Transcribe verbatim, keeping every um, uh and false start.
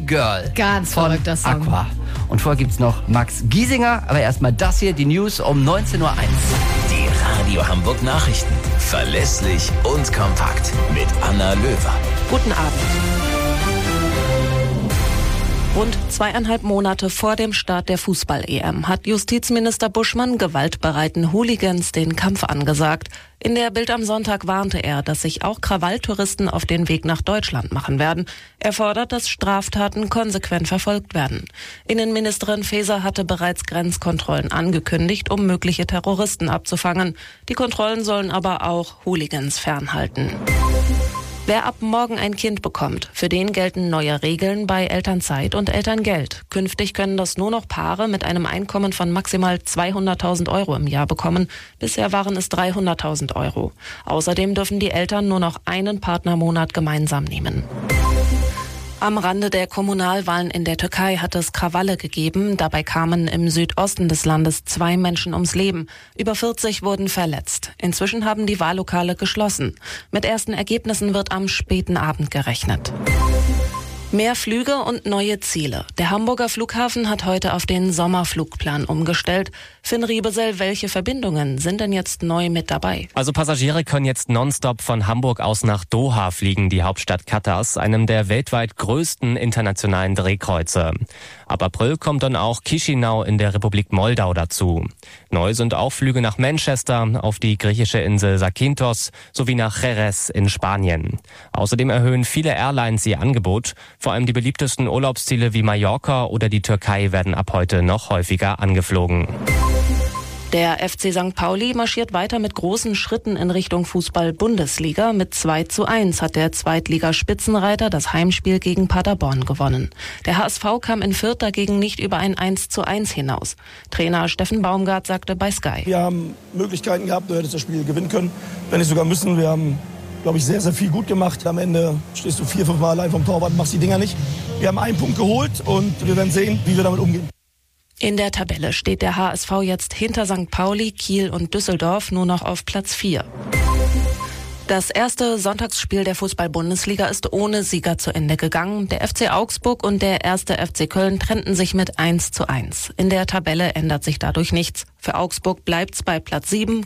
Girl Ganz von verrückter Song. Aqua. Und vorher gibt's noch Max Giesinger, aber erstmal das hier, die News um neunzehn Uhr eins. Die Radio Hamburg Nachrichten. Verlässlich und kompakt. Mit Anna Löwer. Guten Abend. Rund zweieinhalb Monate vor dem Start der Fußball-E M hat Justizminister Buschmann gewaltbereiten Hooligans den Kampf angesagt. In der Bild am Sonntag warnte er, dass sich auch Krawalltouristen auf den Weg nach Deutschland machen werden. Er fordert, dass Straftaten konsequent verfolgt werden. Innenministerin Faeser hatte bereits Grenzkontrollen angekündigt, um mögliche Terroristen abzufangen. Die Kontrollen sollen aber auch Hooligans fernhalten. Wer ab morgen ein Kind bekommt, für den gelten neue Regeln bei Elternzeit und Elterngeld. Künftig können das nur noch Paare mit einem Einkommen von maximal zweihunderttausend Euro im Jahr bekommen. Bisher waren es dreihunderttausend Euro. Außerdem dürfen die Eltern nur noch einen Partnermonat gemeinsam nehmen. Am Rande der Kommunalwahlen in der Türkei hat es Krawalle gegeben. Dabei kamen im Südosten des Landes zwei Menschen ums Leben. Über vierzig wurden verletzt. Inzwischen haben die Wahllokale geschlossen. Mit ersten Ergebnissen wird am späten Abend gerechnet. Mehr Flüge und neue Ziele. Der Hamburger Flughafen hat heute auf den Sommerflugplan umgestellt. Finn Riebesell, welche Verbindungen sind denn jetzt neu mit dabei? Also Passagiere können jetzt nonstop von Hamburg aus nach Doha fliegen, die Hauptstadt Katars, einem der weltweit größten internationalen Drehkreuze. Ab April kommt dann auch Chișinău in der Republik Moldau dazu. Neu sind auch Flüge nach Manchester, auf die griechische Insel Zakynthos sowie nach Jerez in Spanien. Außerdem erhöhen viele Airlines ihr Angebot. Vor allem die beliebtesten Urlaubsziele wie Mallorca oder die Türkei werden ab heute noch häufiger angeflogen. Der F C Sankt Pauli marschiert weiter mit großen Schritten in Richtung Fußball-Bundesliga. Mit zwei zu eins hat der Zweitligaspitzenreiter das Heimspiel gegen Paderborn gewonnen. Der H S V kam in Fürth dagegen nicht über ein eins zu eins hinaus. Trainer Steffen Baumgart sagte bei Sky: Wir haben Möglichkeiten gehabt, du hättest das Spiel gewinnen können, wenn nicht sogar müssen. Wir haben, glaube ich, sehr, sehr viel gut gemacht. Am Ende stehst du vier, fünf Mal allein vom Torwart und machst die Dinger nicht. Wir haben einen Punkt geholt und wir werden sehen, wie wir damit umgehen. In der Tabelle steht der H S V jetzt hinter Sankt Pauli, Kiel und Düsseldorf nur noch auf Platz vier. Das erste Sonntagsspiel der Fußball-Bundesliga ist ohne Sieger zu Ende gegangen. Der F C Augsburg und der erste F C Köln trennten sich mit eins zu eins. In der Tabelle ändert sich dadurch nichts. Für Augsburg bleibt's bei Platz sieben.